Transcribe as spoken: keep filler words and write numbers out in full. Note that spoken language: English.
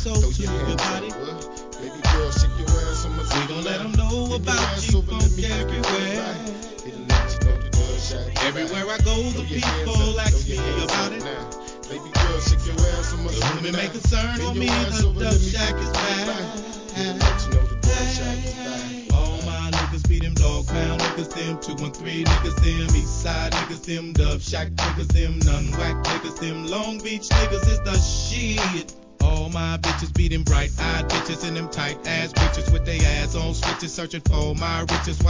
go Throw to your your hands body. up, what? Baby girl, shake your ass, I'ma We take gon' you let out. them know Bend your about ass you over, let funk me take you everywhere. right. It'll let you know the love shot. Everywhere I go, the Throw your hands people up, ask throw me your hands about up it. now. Baby girl, shake your ass, I'ma The take women you make out. concern for Bend me, your ass the over, let Dub me Shack take is you back. right. It'll let you know the love shot is back. All my niggas be them dog pound niggas, them two one three niggas, them east side niggas, them Dub Shack niggas, them none whack niggas, them Long Beach niggas is the shit. All my bitches be them bright eyed bitches and them tight ass bitches with they ass on switches, searching for my riches.